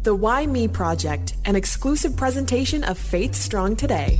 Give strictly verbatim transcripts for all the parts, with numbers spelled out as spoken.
The Why Me Project, an exclusive presentation of Faith Strong Today.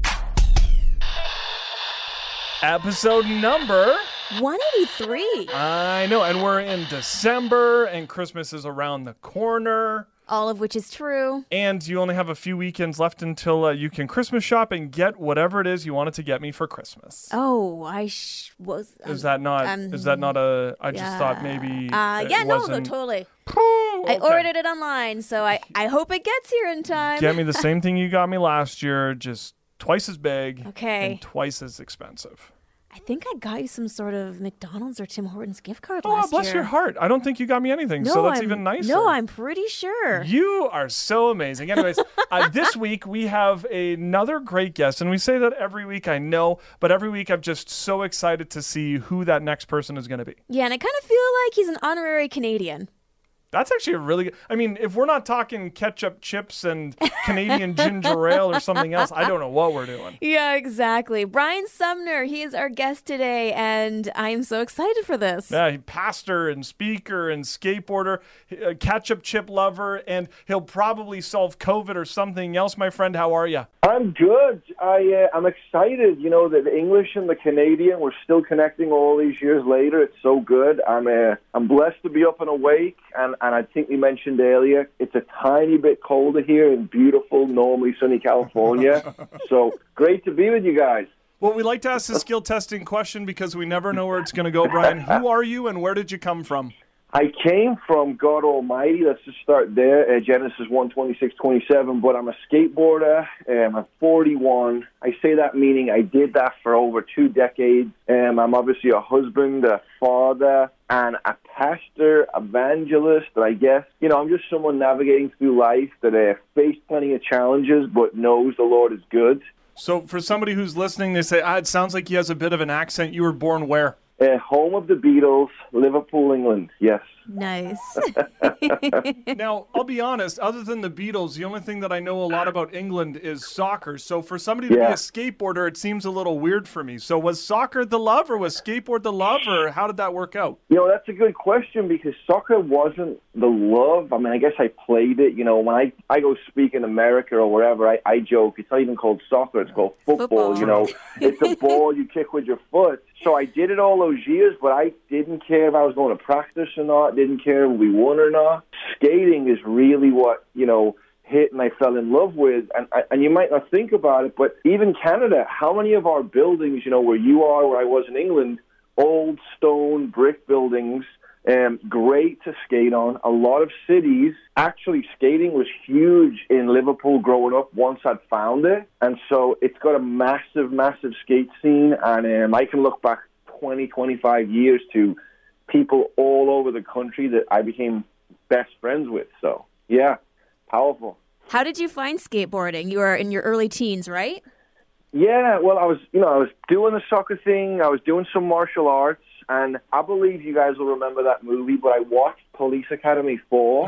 Episode number one eighty-three. I know, and we're in December, and Christmas is around the corner. All of which is true. And you only have a few weekends left until uh, you can Christmas shop and get whatever it is you wanted to get me for Christmas. Oh, I sh- was. Um, is that not? um, is that not a? I yeah. just thought maybe. Uh, it yeah, no, no, wasn't... totally. Okay. I ordered it online, so I, I hope it gets here in time. Get me the same thing you got me last year, just twice as big. Okay. And twice as expensive. I think I got you some sort of McDonald's or Tim Hortons gift card oh, last year. Oh, bless your heart. I don't think you got me anything, no, so that's I'm, even nicer. No, I'm pretty sure. You are so amazing. Anyways, uh, this week we have another great guest, and we say that every week, I know, but every week I'm just so excited to see who that next person is going to be. Yeah, and I kind of feel like he's an honorary Canadian. That's actually a really good... I mean, if we're not talking ketchup chips and Canadian ginger ale or something else, I don't know what we're doing. Yeah, exactly. Brian Sumner, he is our guest today, and I'm so excited for this. Yeah, he pastor and speaker and skateboarder, a ketchup chip lover, and he'll probably solve COVID or something else. My friend, how are you? I'm good. I, uh, I'm excited, you know, that the English and the Canadian, we're still connecting all these years later. It's so good. I'm uh, I'm blessed to be up and awake, and, and I think we mentioned earlier, it's a tiny bit colder here in beautiful, normally sunny California. So great to be with you guys. Well, we like to ask the skill testing question because we never know where it's going to go, Brian. Who are you and where did you come from? I came from God Almighty. Let's just start there. Uh, Genesis one twenty-six twenty-seven. But I'm a skateboarder. Um, I'm forty-one. I say that meaning I did that for over two decades. Um, I'm obviously a husband, a father, and a pastor, evangelist. And I guess, you know, I'm just someone navigating through life that uh, faced plenty of challenges, but knows the Lord is good. So for somebody who's listening, they say, ah, it sounds like he has a bit of an accent. You were born where? Uh, home of the Beatles, Liverpool, England, yes. Nice. Now, I'll be honest, other than the Beatles, the only thing that I know a lot about England is soccer. So for somebody to yeah. be a skateboarder, it seems a little weird for me. So was soccer the love or was skateboard the love, or how did that work out? You know, that's a good question because soccer wasn't the love. I mean, I guess I played it. You know, when I, I go speak in America or wherever, I, I joke, it's not even called soccer, it's called football. football. You know, it's a ball you kick with your foot. So I did it all those years, but I didn't care if I was going to practice or not, didn't care if we won or not. Skating is really what, you know, hit and I fell in love with. And and you might not think about it, but even Canada, how many of our buildings, you know, where you are, where I was in England, old stone brick buildings, um, great to skate on. A lot of cities, actually skating was huge in Liverpool growing up once I'd found it. And so it's got a massive, massive skate scene. And um, I can look back twenty, twenty-five years to people all over the country that I became best friends with. So, yeah, powerful. How did you find skateboarding? You were in your early teens, right? Yeah, well, I was, you know, I was doing the soccer thing. I was doing some martial arts. And I believe you guys will remember that movie, but I watched Police Academy four.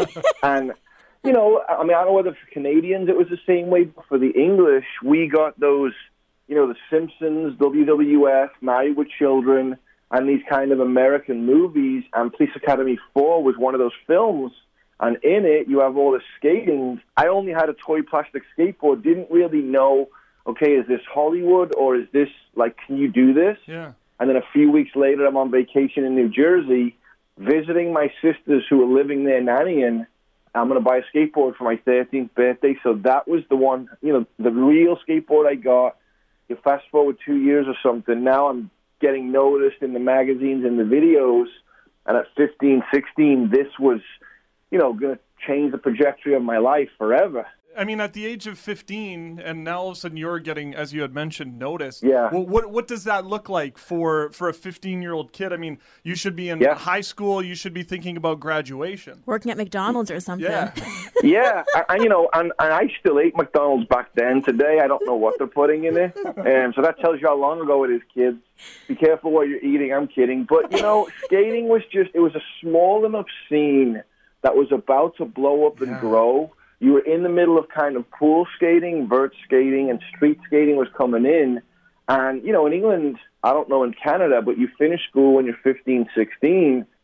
And, you know, I mean, I don't know whether for Canadians it was the same way, but for the English, we got those, you know, The Simpsons, W W F, Married with Children, and these kind of American movies. And Police Academy four was one of those films. And in it, you have all the skating. I only had a toy plastic skateboard, didn't really know, okay, is this Hollywood or is this, like, can you do this? Yeah. And then a few weeks later, I'm on vacation in New Jersey, visiting my sisters who are living there nannying. I'm going to buy a skateboard for my thirteenth birthday. So that was the one, you know, the real skateboard I got. You fast forward two years or something. Now I'm getting noticed in the magazines and the videos. And at fifteen, sixteen, this was, you know, going to change the trajectory of my life forever. I mean, at the age of fifteen, and now all of a sudden you're getting, as you had mentioned, noticed. Yeah. Well, what what does that look like for, for a fifteen-year-old kid? I mean, you should be in yeah. high school. You should be thinking about graduation. Working at McDonald's or something. Yeah. yeah, and, you know, and, and I still ate McDonald's back then. Today, I don't know what they're putting in it. Um, so that tells you how long ago it is, kids. Be careful what you're eating. I'm kidding. But, you know, skating was just, it was a small enough scene that was about to blow up and yeah. grow. You were in the middle of kind of pool skating, vert skating, and street skating was coming in. And, you know, in England, I don't know in Canada, but you finish school when you're fifteen, sixteen.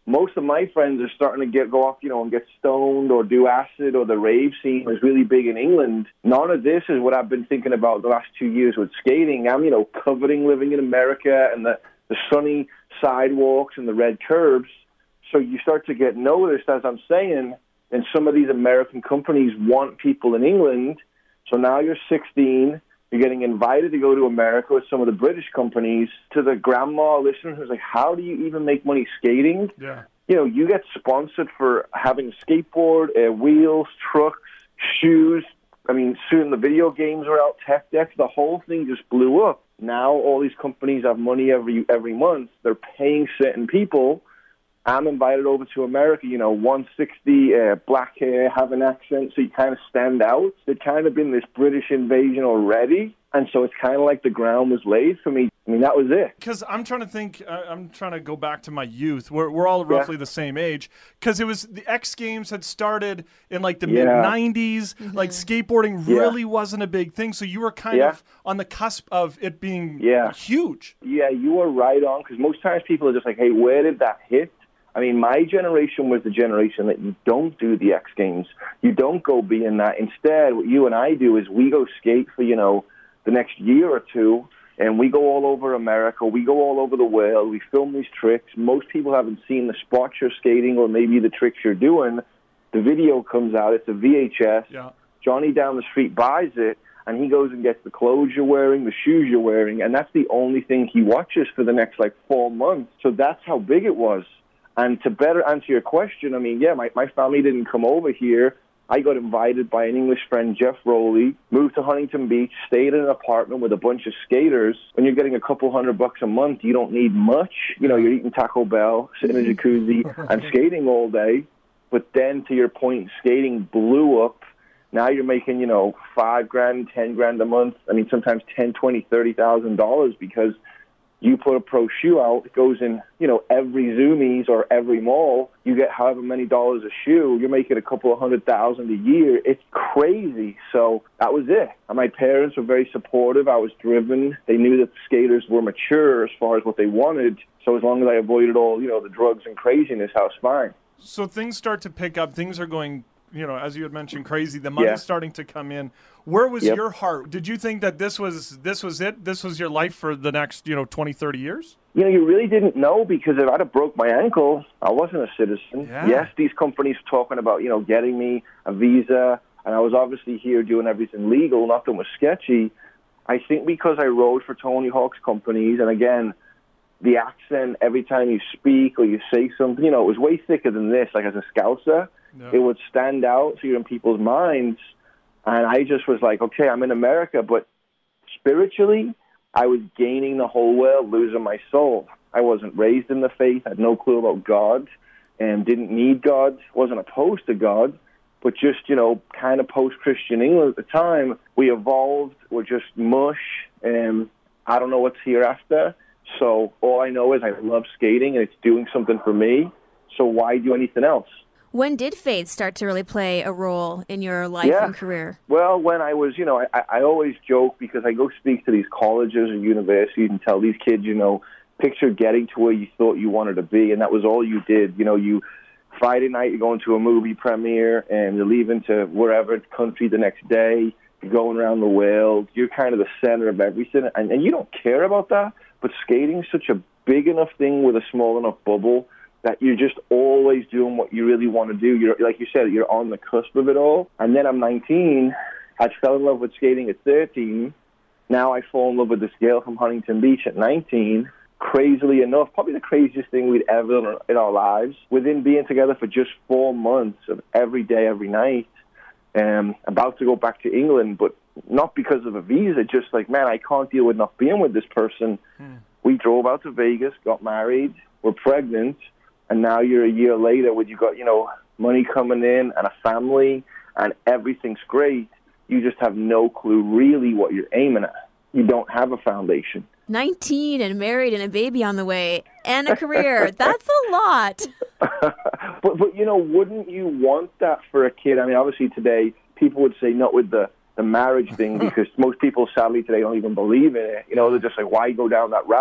most of my friends are starting to get go off, you know, and get stoned or do acid, or the rave scene is really big in England. None of this is what I've been thinking about the last two years with skating. I'm, you know, coveting living in America and the, the sunny sidewalks and the red curbs. So you start to get noticed, as I'm saying, and some of these American companies want people in England. So now you're sixteen, you're getting invited to go to America with some of the British companies. To the grandma listener who's like, how do you even make money skating? Yeah. You know, you get sponsored for having a skateboard, uh, wheels, trucks, shoes. I mean, soon the video games are out, tech decks. The whole thing just blew up. Now all these companies have money every every month. They're paying certain people. I'm invited over to America, you know, one sixty, uh, black hair, have an accent, so you kind of stand out. There'd kind of been this British invasion already, and so it's kind of like the ground was laid for me. I mean, that was it. Because I'm trying to think, uh, I'm trying to go back to my youth. We're, we're all roughly Yeah. the same age. Because it was, the X Games had started in like the Yeah. mid nineties. Mm-hmm. Like skateboarding Yeah. really wasn't a big thing. So you were kind Yeah. of on the cusp of it being Yeah. huge. Yeah, you were right on, because most times people are just like, hey, where did that hit? I mean, my generation was the generation that you don't do the X Games. You don't go be in that. Instead, what you and I do is we go skate for, you know, the next year or two, and we go all over America. We go all over the world. We film these tricks. Most people haven't seen the spot you're skating or maybe the tricks you're doing. The video comes out. It's a V H S. Yeah. Johnny down the street buys it, and he goes and gets the clothes you're wearing, the shoes you're wearing, and that's the only thing he watches for the next, like, four months. So that's how big it was. And to better answer your question, I mean, yeah, my, my family didn't come over here. I got invited by an English friend, Jeff Rowley, moved to Huntington Beach, stayed in an apartment with a bunch of skaters. When you're getting a couple hundred bucks a month, you don't need much. You know, you're eating Taco Bell, sitting in a jacuzzi, and skating all day. But then, to your point, skating blew up. Now you're making, you know, five grand, ten grand a month. I mean, sometimes ten, twenty, thirty thousand dollars because you put a pro shoe out, it goes in, you know, every Zoomies or every mall. You get however many dollars a shoe. You're making a couple of hundred thousand a year. It's crazy. So that was it. And my parents were very supportive. I was driven. They knew that the skaters were mature as far as what they wanted. So as long as I avoided all, you know, the drugs and craziness, I was fine. So things start to pick up. Things are going, you know, as you had mentioned, crazy. The money's Yeah. starting to come in. Where was Yep. your heart? Did you think that this was this was it? This was your life for the next, you know, twenty, thirty years? You know, you really didn't know, because if I'd have broke my ankle, I wasn't a citizen. Yeah. Yes, these companies were talking about, you know, getting me a visa, and I was obviously here doing everything legal, nothing was sketchy. I think because I rode for Tony Hawk's companies, and again, the accent every time you speak or you say something, you know, it was way thicker than this, like as a Scouser. No. It would stand out so you're in people's minds. And I just was like, okay, I'm in America, but spiritually, I was gaining the whole world, losing my soul. I wasn't raised in the faith, had no clue about God, and didn't need God, wasn't opposed to God, but just, you know, kind of post-Christian England at the time, we evolved, we're just mush, and I don't know what's hereafter. So all I know is I love skating, and it's doing something for me, so why do anything else? When did faith start to really play a role in your life Yeah. and career? Well, when I was, you know, I, I always joke because I go speak to these colleges and universities and tell these kids, you know, picture getting to where you thought you wanted to be, and that was all you did. You know, you Friday night you're going to a movie premiere, and you're leaving to wherever country the next day. You're going around the world. You're kind of the center of everything, and, and you don't care about that. But skating is such a big enough thing with a small enough bubble that you're just always doing what you really want to do. You're, like you said, you're on the cusp of it all. And then I'm nineteen. I fell in love with skating at thirteen. Now I fall in love with this girl from Huntington Beach at nineteen. Crazily enough, probably the craziest thing we'd ever done in our lives. Within being together for just four months of every day, every night, um, about to go back to England, but not because of a visa, just like, man, I can't deal with not being with this person. Hmm. We drove out to Vegas, got married, we're pregnant, and now you're a year later when you got, you know, money coming in and a family and everything's great. You just have no clue really what you're aiming at. You don't have a foundation. nineteen and married and a baby on the way and a career. That's a lot. but, but, you know, wouldn't you want that for a kid? I mean, obviously today people would say not with the, the marriage thing because most people sadly today don't even believe in it. You know, they're just like, why go down that route?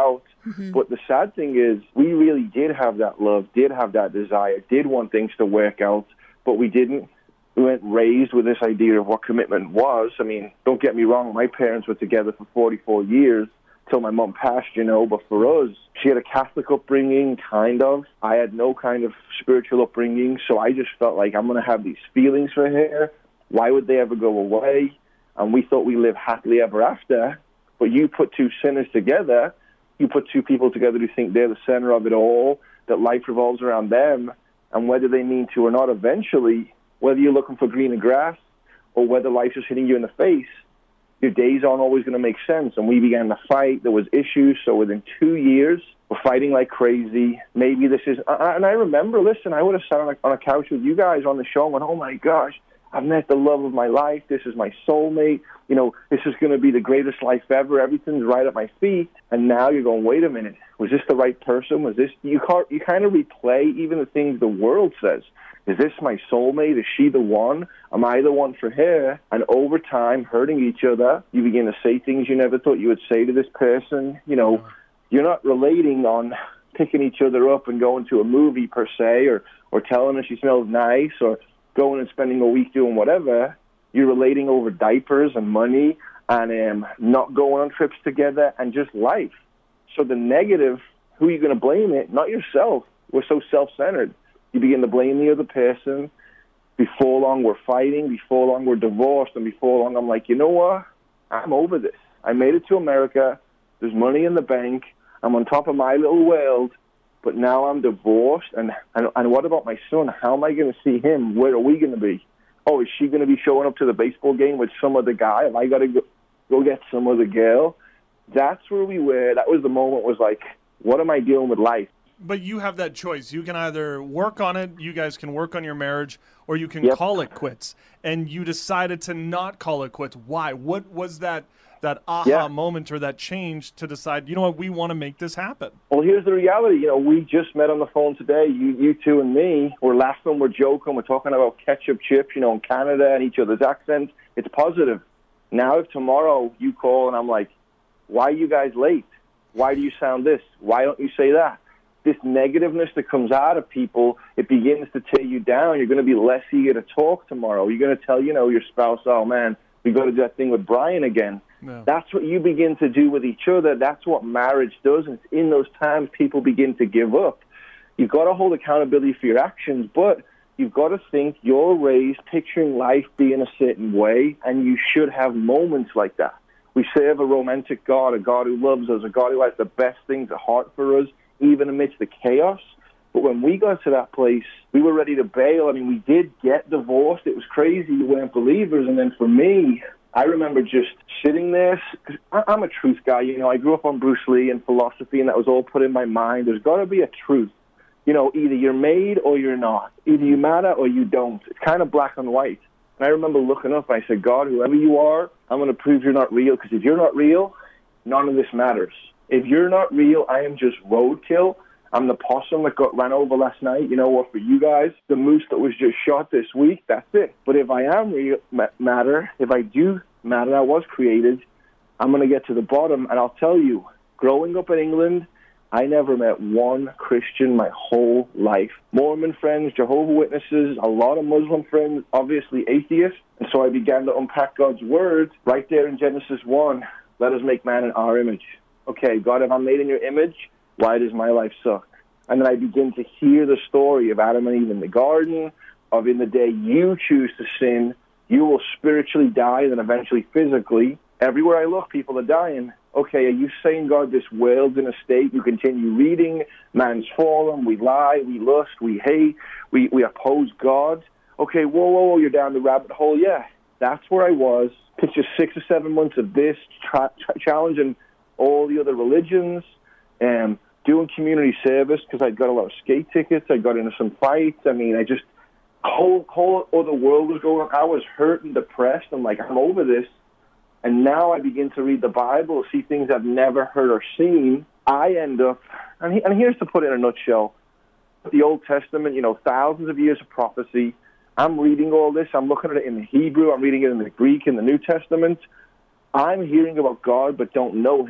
Mm-hmm. But the sad thing is, we really did have that love, did have that desire, did want things to work out, but we didn't. We weren't raised with this idea of what commitment was. I mean, don't get me wrong, my parents were together for forty-four years till my mom passed, you know, but for us, she had a Catholic upbringing, kind of. I had no kind of spiritual upbringing, so I just felt like I'm going to have these feelings for her. Why would they ever go away? And we thought we lived happily ever after. But you put two sinners together, you put two people together who think they're the center of it all, that life revolves around them, and whether they mean to or not eventually, whether you're looking for greener grass or whether life's just hitting you in the face, your days aren't always going to make sense. And we began to fight. There was issues. So within two years, we're fighting like crazy. Maybe this is... And I remember, listen, I would have sat on a, on a couch with you guys on the show and went, oh, my gosh, I've met the love of my life. This is my soulmate. You know, this is going to be the greatest life ever. Everything's right at my feet. And now you're going, wait a minute. Was this the right person? Was this... You, can't, you kind of replay even the things the world says. Is this my soulmate? Is she the one? Am I the one for her? And over time, hurting each other, you begin to say things you never thought you would say to this person. You know, yeah. You're not relating on picking each other up and going to a movie per se, or, or telling her she smells nice, or going and spending a week doing whatever. You're relating over diapers and money and um, not going on trips together and just life. So the negative, who are you going to blame it? Not yourself. We're so self-centered. You begin to blame the other person. Before long, we're fighting. Before long, we're divorced. And before long, I'm like, you know what? I'm over this. I made it to America. There's money in the bank. I'm on top of my little world. But now I'm divorced. And, and, and what about my son? How am I going to see him? Where are we going to be? Oh, is she going to be showing up to the baseball game with some other guy? Have I got to go, go get some other girl? That's where we were. That was the moment, was like, what am I doing with life? But you have that choice. You can either work on it, you guys can work on your marriage, or you can yep. call it quits. And you decided to not call it quits. Why? What was that that aha yeah. moment or that change to decide, you know what, we want to make this happen? Well, here's the reality. You know, we just met on the phone today, you, you two and me. We're laughing, we're joking, we're talking about ketchup chips, you know, in Canada and each other's accents. It's positive. Now, if tomorrow you call and I'm like, why are you guys late? Why do you sound this? Why don't you say that? This negativeness that comes out of people, it begins to tear you down. You're going to be less eager to talk tomorrow. You're going to tell, you know, your spouse, oh, man, we got to do that thing with Brian again. No. That's what you begin to do with each other. That's what marriage does. And in those times, people begin to give up. You've got to hold accountability for your actions, but you've got to think you're raised picturing life being a certain way, and you should have moments like that. We serve a romantic God, a God who loves us, a God who has the best things at heart for us, even amidst the chaos. But when we got to that place, we were ready to bail. I mean, we did get divorced. It was crazy. We weren't believers. And then for me, I remember just sitting there. Cause I'm a truth guy. You know, I grew up on Bruce Lee and philosophy, and that was all put in my mind. There's got to be a truth. You know, either you're made or you're not. Either you matter or you don't. It's kind of black and white. And I remember looking up, and I said, God, whoever you are, I'm going to prove you're not real, because if you're not real, none of this matters. If you're not real, I am just roadkill. I'm the possum that got ran over last night, you know, or for you guys, the moose that was just shot this week, that's it. But if I am real matter, if I do matter, I was created, I'm going to get to the bottom. And I'll tell you, growing up in England, I never met one Christian my whole life. Mormon friends, Jehovah's Witnesses, a lot of Muslim friends, obviously atheists. And so I began to unpack God's word right there in Genesis one. Let us make man in our image. Okay, God, if I'm made in your image, why does my life suck? And then I begin to hear the story of Adam and Eve in the garden, of in the day you choose to sin, you will spiritually die and then eventually physically. Everywhere I look, people are dying. Okay, are you saying, God, this world's in a state? You continue reading, man's fallen, we lie, we lust, we hate, we, we oppose God. Okay, whoa, whoa, whoa, you're down the rabbit hole. Yeah, that's where I was. It's just six or seven months of this, tra- tra- challenging all the other religions, and doing community service because I got a lot of skate tickets. I got into some fights. I mean, I just, whole, whole other world was going on. I was hurt and depressed. I'm like, I'm over this. And now I begin to read the Bible, see things I've never heard or seen. I end up, and, he, and here's to put it in a nutshell, the Old Testament, you know, thousands of years of prophecy. I'm reading all this. I'm looking at it in the Hebrew. I'm reading it in the Greek, in the New Testament. I'm hearing about God but don't know him.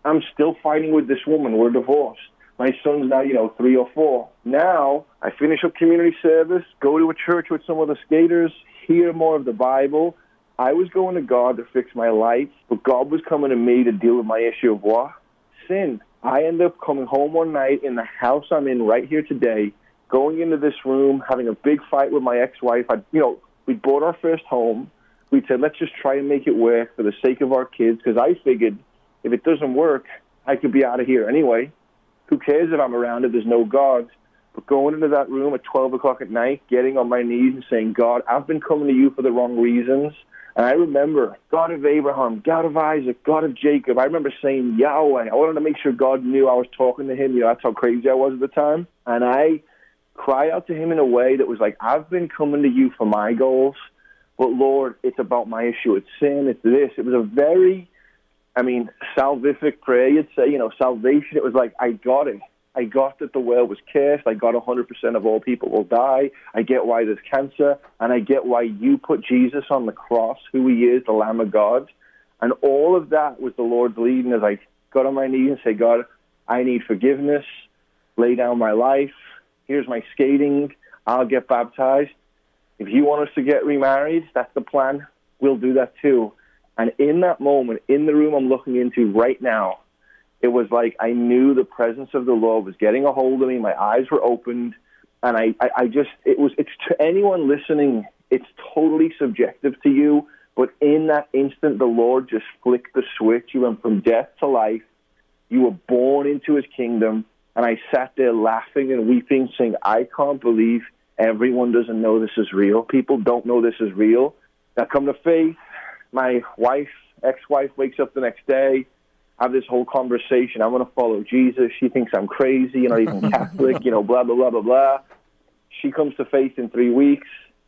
I'm still fighting with this woman. We're divorced. My son's now, you know, three or four. Now, I finish up community service, go to a church with some of the skaters, hear more of the Bible. I was going to God to fix my life, but God was coming to me to deal with my issue of what? Sin. I ended up coming home one night in the house I'm in right here today, going into this room, having a big fight with my ex-wife. I, you know, we bought our first home. We said, let's just try and make it work for the sake of our kids, because I figured if it doesn't work, I could be out of here anyway. Who cares if I'm around if there's no God? But going into that room at twelve o'clock at night, getting on my knees and saying, God, I've been coming to you for the wrong reasons. And I remember, God of Abraham, God of Isaac, God of Jacob. I remember saying Yahweh. I wanted to make sure God knew I was talking to him. You know, that's how crazy I was at the time. And I cried out to him in a way that was like, I've been coming to you for my goals, but Lord, it's about my issue. It's sin. It's this. It was a very, I mean, salvific prayer, you'd say, you know, salvation. It was like, I got it. I got that the world was cursed. I got one hundred percent of all people will die. I get why there's cancer. And I get why you put Jesus on the cross, who he is, the Lamb of God. And all of that was the Lord's leading as I got on my knees and said, God, I need forgiveness. Lay down my life. Here's my skating. I'll get baptized. If you want us to get remarried, that's the plan. We'll do that too. And in that moment, in the room I'm looking into right now, it was like I knew the presence of the Lord was getting a hold of me. My eyes were opened. And I, I, I just, it was, it's to anyone listening, it's totally subjective to you. But in that instant, the Lord just flicked the switch. You went from death to life. You were born into his kingdom. And I sat there laughing and weeping, saying, I can't believe everyone doesn't know this is real. People don't know this is real. I come to faith. My wife, ex-wife, wakes up the next day. I have this whole conversation. I'm going to follow Jesus. She thinks I'm crazy, you're not even Catholic, you know, blah, blah, blah, blah, blah. She comes to faith in three weeks.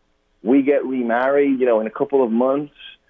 We get remarried, you know, in a couple of months.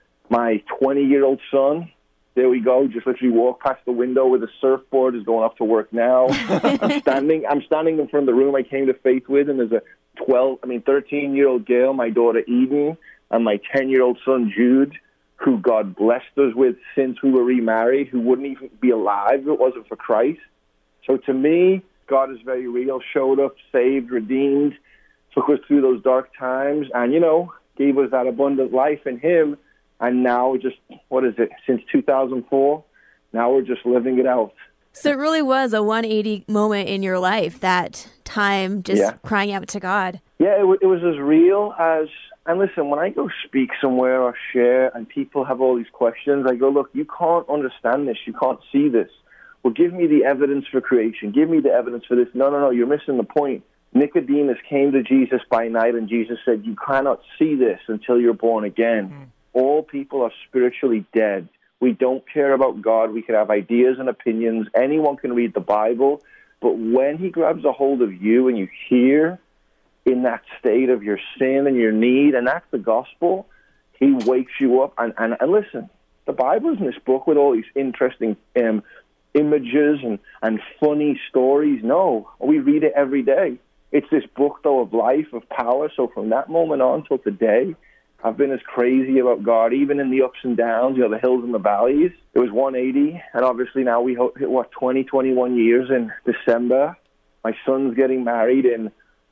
My twenty-year-old son, there we go, just literally walk past the window with a surfboard, is going off to work now. I'm standing I'm standing in front of the room I came to faith with, and there's a twelve, I mean, thirteen-year-old girl, my daughter Eden, and my ten-year-old son Jude, who God blessed us with since we were remarried, who wouldn't even be alive if it wasn't for Christ. So to me, God is very real, showed up, saved, redeemed, took us through those dark times, and, you know, gave us that abundant life in him. And now just, what is it, since two thousand four, now we're just living it out. So it really was a one eighty moment in your life, that time just Yeah. crying out to God. Yeah, it, w- it was as real as, and listen, when I go speak somewhere or share and people have all these questions, I go, look, you can't understand this. You can't see this. Well, give me the evidence for creation. Give me the evidence for this. No, no, no, you're missing the point. Nicodemus came to Jesus by night, and Jesus said, you cannot see this until you're born again. Mm. All people are spiritually dead. We don't care about God. We can have ideas and opinions. Anyone can read the Bible. But when he grabs a hold of you and you hear in that state of your sin and your need, and that's the gospel, he wakes you up. And, and, and listen, the Bible is in this book with all these interesting um, images and, and funny stories. No, we read it every day. It's this book, though, of life, of power. So from that moment on till today, I've been as crazy about God, even in the ups and downs, you know, the hills and the valleys. It was one eighty, and obviously now we hit, what, twenty, twenty-one years in December. My son's getting married in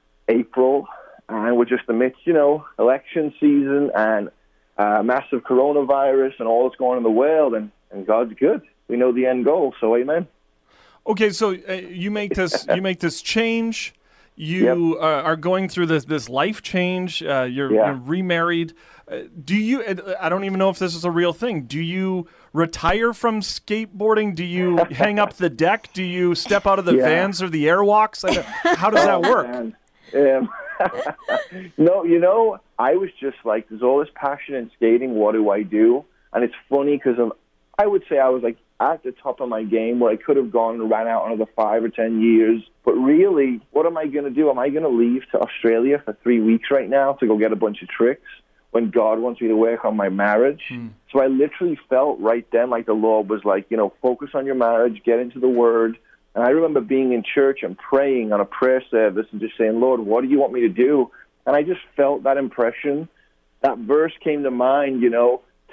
April, and we're just amidst, you know, election season and uh, massive coronavirus and all that's going on in the world, and, and God's good. We know the end goal, so amen. Okay, so uh, you make this you make this change. You yep. uh, are going through this this life change. Uh, you're, yeah. you're remarried. Uh, do you? I don't even know if this is a real thing. Do you retire from skateboarding? Do you hang up the deck? Do you step out of the yeah. vans or the airwalks? How does that work? Um, no, you know, I was just like, there's all this passion in skating. What do I do? And it's funny because I would say I was like at the top of my game where I could have gone and ran out another five or ten years. But really, what am I going to do? Am I going to leave to Australia for three weeks right now to go get a bunch of tricks when God wants me to work on my marriage? Hmm. So I literally felt right then like the Lord was like, you know, focus on your marriage, get into the Word. And I remember being in church and praying on a prayer service and just saying, Lord, what do you want me to do? And I just felt that impression. That verse came to mind, you know,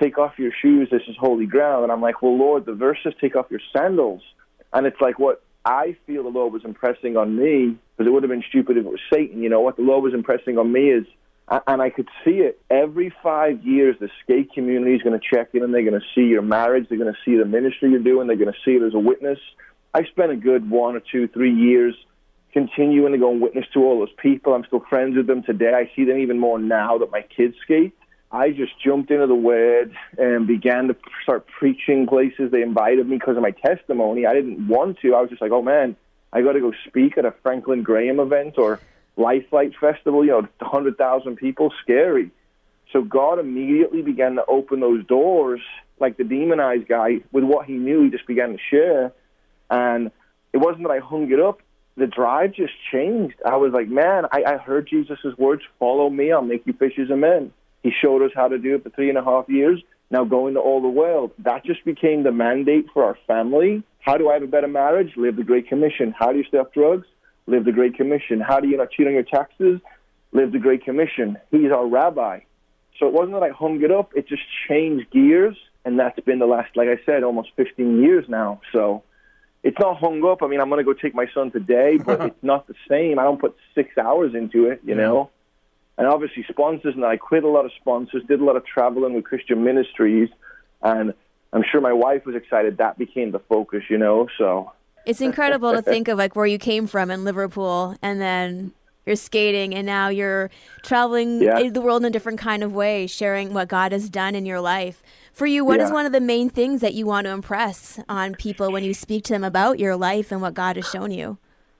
take off your shoes, this is holy ground. And I'm like, well, Lord, the verse says take off your sandals. And it's like what I feel the Lord was impressing on me, because it would have been stupid if it was Satan. You know, what the Lord was impressing on me is, and I could see it, every five years the skate community is going to check in and they're going to see your marriage, they're going to see the ministry you're doing, they're going to see it as a witness. I spent a good one or two, three years continuing to go and witness to all those people. I'm still friends with them today. I see them even more now that my kids skate. I just jumped into the Word and began to start preaching places. They invited me because of my testimony. I didn't want to. I was just like, oh, man, I got to go speak at a Franklin Graham event or Lifelight Festival, you know, one hundred thousand people, scary. So God immediately began to open those doors, like the demonized guy, with what he knew. He just began to share. And it wasn't that I hung it up. The drive just changed. I was like, man, I, I heard Jesus' words, follow me, I'll make you fishers of men. He showed us how to do it for three and a half years. Now go into all the world. That just became the mandate for our family. How do I have a better marriage? Live the Great Commission. How do you stay off drugs? Live the Great Commission. How do you not cheat on your taxes? Live the Great Commission. He's our rabbi. So it wasn't that I hung it up. It just changed gears, and that's been the last, like I said, almost fifteen years now. So it's not hung up. I mean, I'm going to go take my son today, but it's not the same. I don't put six hours into it, you know. And obviously sponsors, and I quit a lot of sponsors, did a lot of traveling with Christian ministries, and I'm sure my wife was excited. That became the focus, you know, so... It's incredible to think of like where you came from in Liverpool, and then you're skating, and now you're traveling yeah. the world in a different kind of way, sharing what God has done in your life. For you, what yeah. is one of the main things that you want to impress on people when you speak to them about your life and what God has shown you?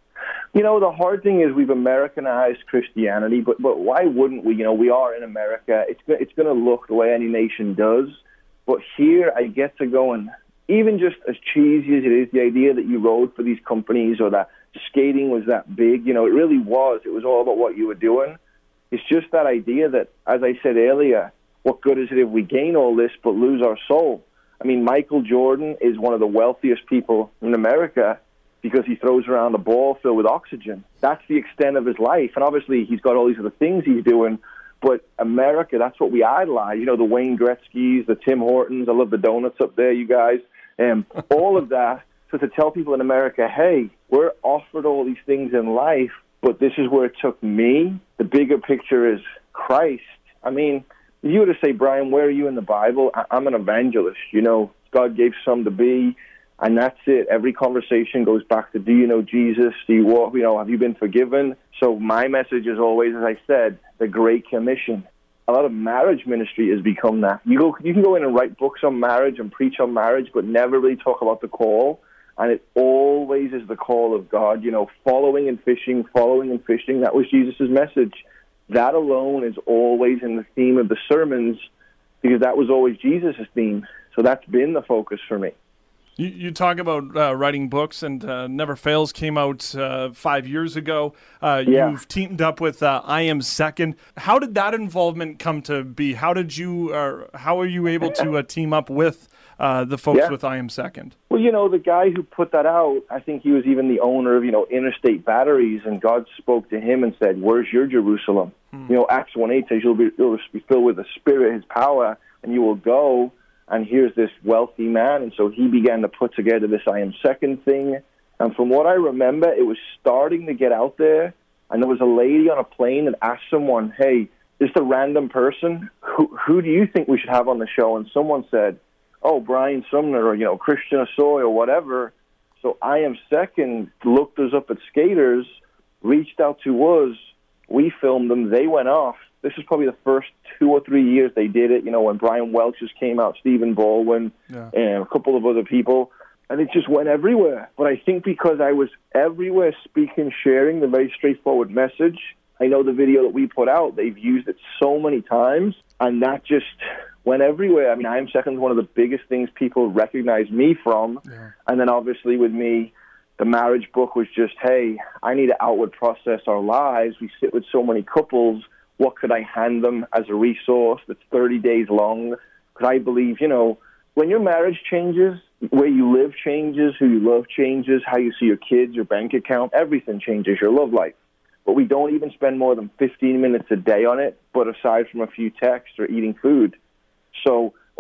You know, the hard thing is we've Americanized Christianity, but but why wouldn't we? You know, we are in America. It's it's going to look the way any nation does. But here I get to go and, even just as cheesy as it is, the idea that you rode for these companies or that skating was that big, you know, it really was. It was all about what you were doing. It's just that idea that, as I said earlier, what good is it if we gain all this but lose our soul? I mean, Michael Jordan is one of the wealthiest people in America because he throws around a ball filled with oxygen. That's the extent of his life. And obviously he's got all these other things he's doing. But America, that's what we idolize. You know, the Wayne Gretzky's, the Tim Hortons. I love the donuts up there, you guys. Um, all of that. So to tell people in America, hey, we're offered all these things in life, but this is where it took me. The bigger picture is Christ. I mean, if you were to say, Brian, where are you in the Bible? I- I'm an evangelist. You know, God gave some to be, and that's it. Every conversation goes back to, do you know Jesus? Do you walk, you know, have you been forgiven? So my message is always, as I said, the Great Commission. A lot of marriage ministry has become that. You go, you can go in and write books on marriage and preach on marriage, but never really talk about the call. And it always is the call of God, you know, following and fishing, following and fishing. That was Jesus' message. That alone is always in the theme of the sermons, because that was always Jesus' theme. So that's been the focus for me. You, you talk about uh, writing books, and uh, Never Fails came out uh, five years ago. Uh, Yeah. You've teamed up with uh, I Am Second. How did that involvement come to be? How did you, uh, how are you able to uh, team up with uh, the folks Yeah. with I Am Second? Well, you know, the guy who put that out, I think he was even the owner of, you know, Interstate Batteries, and God spoke to him and said, where's your Jerusalem? Hmm. You know, Acts one eight says you'll be, you'll be filled with the Spirit, His power, and you will go. And here's this wealthy man. And so he began to put together this I Am Second thing. And from what I remember, it was starting to get out there. And there was a lady on a plane that asked someone, hey, just a random person, who, who do you think we should have on the show? And someone said, oh, Brian Sumner, or, you know, Christian Assoy or whatever. So I Am Second looked us up at Skaters, reached out to us. We filmed them. They went off. This is probably the first two or three years they did it, you know, when Brian Welch just came out, Stephen Baldwin, yeah. and a couple of other people, and it just went everywhere. But I think because I was everywhere speaking, sharing the very straightforward message, I know the video that we put out, they've used it so many times, and that just went everywhere. I mean, I Am Second is one of the biggest things people recognize me from, yeah. and then obviously with me, the marriage book was just, hey, I need to outward process our lives. We sit with so many couples. What could I hand them as a resource that's thirty days long? Because I believe, you know, when your marriage changes, where you live changes, who you love changes, how you see your kids, your bank account, everything changes, your love life. But we don't even spend more than fifteen minutes a day on it, but aside from a few texts or eating food. So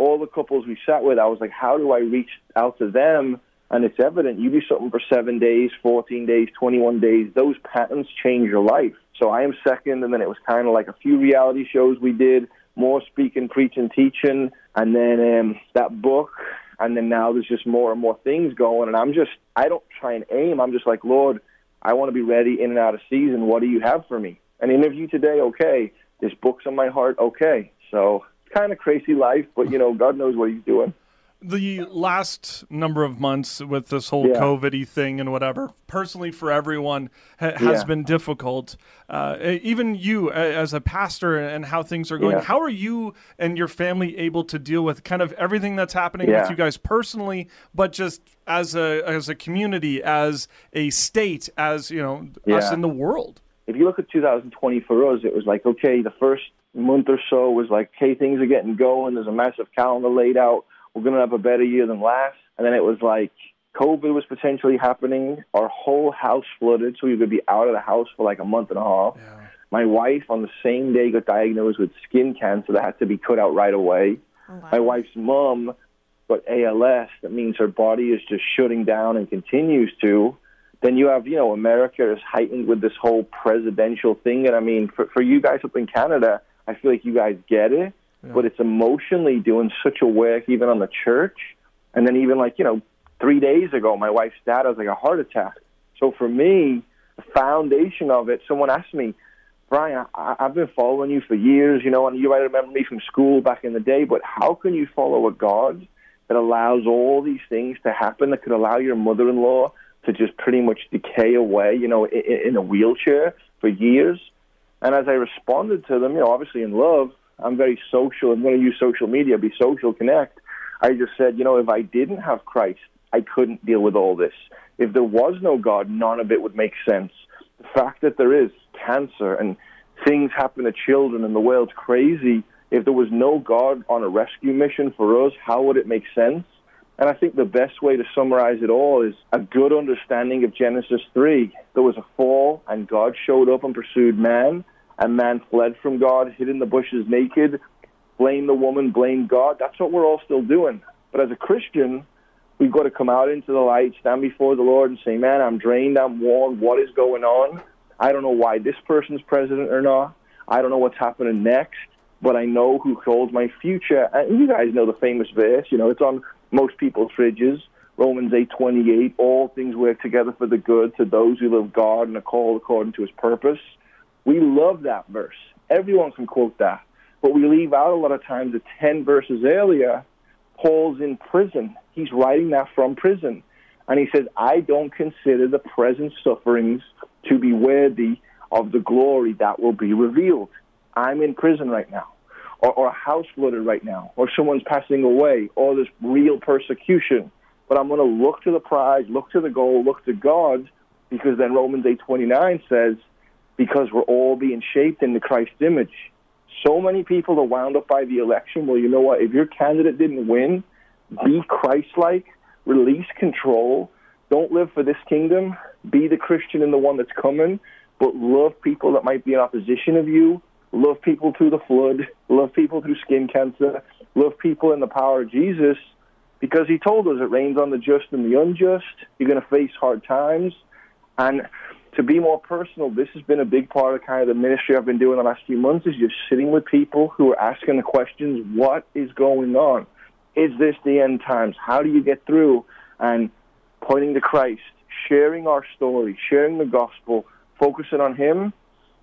all the couples we sat with, I was like, how do I reach out to them? And it's evident. You do something for seven days, fourteen days, twenty-one days. Those patterns change your life. So I Am Second, and then it was kind of like a few reality shows we did, more speaking, preaching, teaching, and then um, that book. And then now there's just more and more things going. And I'm just, I don't try and aim. I'm just like, Lord, I want to be ready in and out of season. What do you have for me? An interview today, okay. This book's on my heart, okay. So it's kind of crazy life, but, you know, God knows what he's doing. The last number of months with this whole Yeah. COVID-y thing and whatever, personally for everyone, ha- has Yeah. been difficult. Uh, even you a- as a pastor and how things are going, Yeah. how are you and your family able to deal with kind of everything that's happening Yeah. with you guys personally, but just as a as a community, as a state, as, you know, us Yeah. in the world? If you look at two thousand twenty for us, it was like, okay, the first month or so was like, okay, things are getting going. There's a massive calendar laid out. We're going to have a better year than last. And then it was like COVID was potentially happening. Our whole house flooded, so we would be out of the house for like a month and a half. Yeah. My wife on the same day got diagnosed with skin cancer that had to be cut out right away. Oh, wow. My wife's mom got A L S. That means her body is just shutting down and continues to. Then you have, you know, America is heightened with this whole presidential thing. And I mean, for, for you guys up in Canada, I feel like you guys get it. Yeah. But it's emotionally doing such a work even on the church. And then even like, you know, three days ago, my wife's dad has like a heart attack. So for me, the foundation of it, someone asked me, Brian, I, I've been following you for years, you know, and you might remember me from school back in the day, but how can you follow a God that allows all these things to happen, that could allow your mother-in-law to just pretty much decay away, you know, in, in a wheelchair for years? And as I responded to them, you know, obviously in love, I'm very social. I'm going to use social media, be social, connect. I just said, you know, if I didn't have Christ, I couldn't deal with all this. If there was no God, none of it would make sense. The fact that there is cancer and things happen to children and the world's crazy, if there was no God on a rescue mission for us, how would it make sense? And I think the best way to summarize it all is a good understanding of Genesis three. There was a fall, and God showed up and pursued man, and man fled from God, hid in the bushes naked, blame the woman, blame God. That's what we're all still doing. But as a Christian, we've got to come out into the light, stand before the Lord and say, man, I'm drained, I'm worn, what is going on? I don't know why this person's president or not. I don't know what's happening next, but I know who holds my future. And you guys know the famous verse, you know, it's on most people's fridges, Romans eight twenty-eight, all things work together for the good to those who love God and are called according to his purpose. We love that verse. Everyone can quote that. But we leave out a lot of times that ten verses earlier, Paul's in prison. He's writing that from prison. And he says, I don't consider the present sufferings to be worthy of the glory that will be revealed. I'm in prison right now, or, or a house flooded right now, or someone's passing away, or there's real persecution. But I'm going to look to the prize, look to the goal, look to God, because then Romans eight twenty-nine says, because we're all being shaped into Christ's image. So many people are wound up by the election. Well, you know what? If your candidate didn't win, be Christ-like, release control. Don't live for this kingdom. Be the Christian in the one that's coming, but love people that might be in opposition of you. Love people through the flood. Love people through skin cancer. Love people in the power of Jesus, because he told us it rains on the just and the unjust. You're going to face hard times. And to be more personal, this has been a big part of kind of the ministry I've been doing the last few months, is just sitting with people who are asking the questions, what is going on? Is this the end times? How do you get through? And pointing to Christ, sharing our story, sharing the gospel, focusing on him,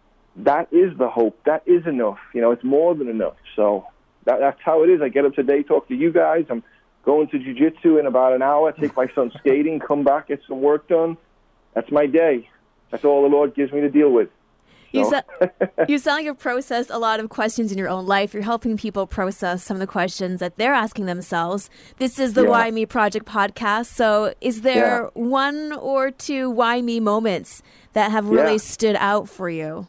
that is the hope. That is enough. You know, it's more than enough. So that, that's how it is. I get up today, talk to you guys. I'm going to jiu-jitsu in about an hour, take my son skating, come back, get some work done. That's my day. That's all the Lord gives me to deal with. You, So. so, you sound like you've processed a lot of questions in your own life. You're helping people process some of the questions that they're asking themselves. This is the Yeah. Why Me Project podcast. So is there Yeah. one or two Why Me moments that have really Yeah. stood out for you?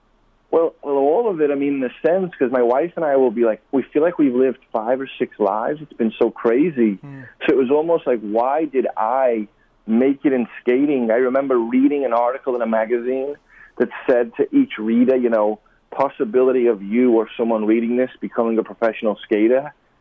Well, well, all of it, I mean, in a sense, because my wife and I will be like, we feel like we've lived five or six lives. It's been so crazy. Mm. So it was almost like, why did I make it in skating? I remember reading an article in a magazine that said to each reader, you know, possibility of you or someone reading this becoming a professional skater.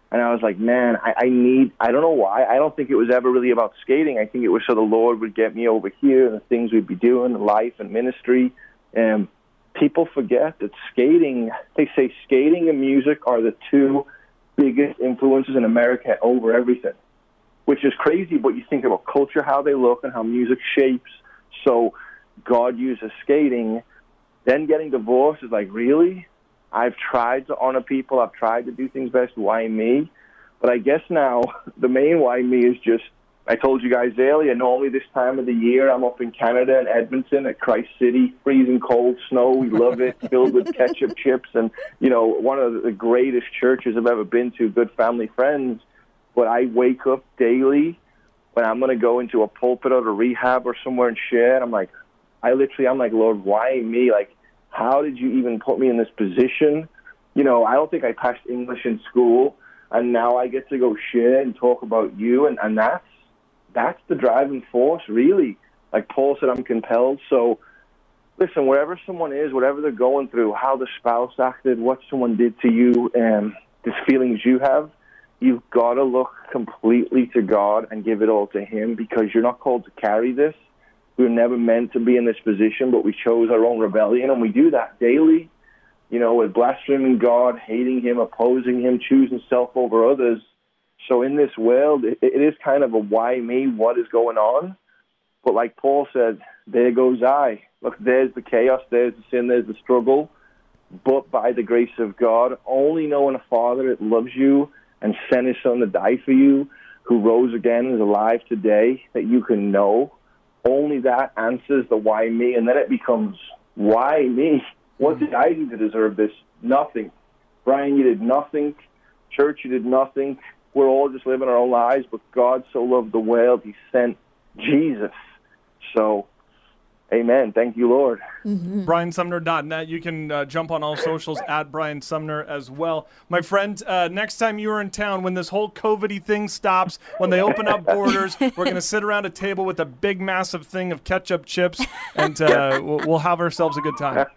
And I was like, man, I, I need, I don't know why. I don't think it was ever really about skating. I think it was so the Lord would get me over here and the things we'd be doing, life and ministry. And people forget that skating, they say skating and music are the two biggest influences in America over everything, which is crazy. But you think about culture, how they look and how music shapes. So God uses skating. Then getting divorced is like, really? I've tried to honor people. I've tried to do things best. Why me? But I guess now the main why me is just, I told you guys earlier, normally this time of the year I'm up in Canada in Edmonton at Christ City, freezing cold snow. We love it, filled with ketchup chips and, you know, one of the greatest churches I've ever been to, good family friends. But I wake up daily when I'm going to go into a pulpit or a rehab or somewhere and share, and I'm like, I literally, I'm like, Lord, why me? Like, how did you even put me in this position? You know, I don't think I passed English in school, and now I get to go share and talk about you, and, and that's that's the driving force, really. Like Paul said, I'm compelled. So, listen, wherever someone is, whatever they're going through, how the spouse acted, what someone did to you, and the feelings you have, you've got to look completely to God and give it all to Him, because you're not called to carry this. We were never meant to be in this position, but we chose our own rebellion, and we do that daily. You know, with blaspheming God, hating Him, opposing Him, choosing self over others. So in this world, it, it is kind of a why me, what is going on? But like Paul said, there goes I. Look, there's the chaos, there's the sin, there's the struggle. But by the grace of God, only knowing a Father that loves you and sent His Son to die for you, who rose again and is alive today, that you can know. Only that answers the why me, and then it becomes, why me? What did I do to deserve this? Nothing. Brian, you did nothing. Church, you did nothing. We're all just living our own lives, but God so loved the world, He sent Jesus. So, amen. Thank you, Lord. Mm-hmm. Brian Sumner dot net. You can uh, jump on all socials at Brian Sumner as well. My friend, uh, next time you are in town, when this whole COVID-y thing stops, when they open up borders, we're going to sit around a table with a big, massive thing of ketchup chips, and uh, we'll, we'll have ourselves a good time.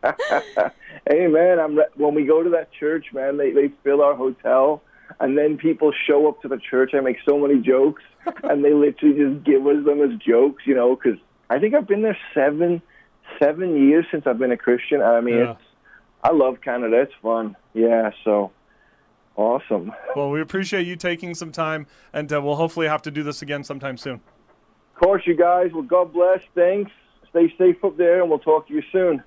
Hey, man, I'm re- when we go to that church, man, they, they fill our hotel, and then people show up to the church. I make so many jokes, and they literally just give us them as jokes, you know, because I think I've been there seven seven years since I've been a Christian. I mean, yeah. it's, I love Canada. It's fun. Yeah, so awesome. Well, we appreciate you taking some time, and uh, we'll hopefully have to do this again sometime soon. Of course, you guys. Well, God bless. Thanks. Stay safe up there, and we'll talk to you soon.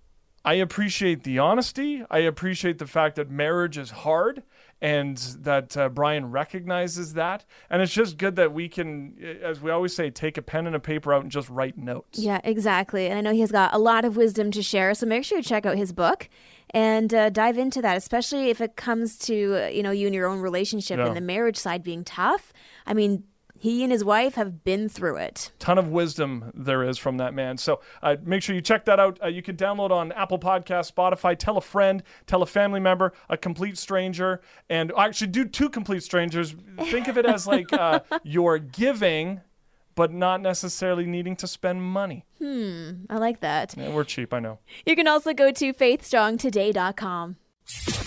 I appreciate the honesty. I appreciate the fact that marriage is hard, and that uh, Brian recognizes that. And it's just good that we can, as we always say, take a pen and a paper out and just write notes. Yeah, exactly. And I know he's got a lot of wisdom to share, so make sure you check out his book and uh, dive into that, especially if it comes to, uh, you know, you and your own relationship yeah. and the marriage side being tough. I mean, he and his wife have been through it. Ton of wisdom there is from that man. So uh, make sure you check that out. Uh, you can download on Apple Podcasts, Spotify. Tell a friend, tell a family member, a complete stranger, and actually do two complete strangers. Think of it as like uh, you're giving, but not necessarily needing to spend money. Hmm, I like that. Yeah, we're cheap, I know. You can also go to faith strong today dot com.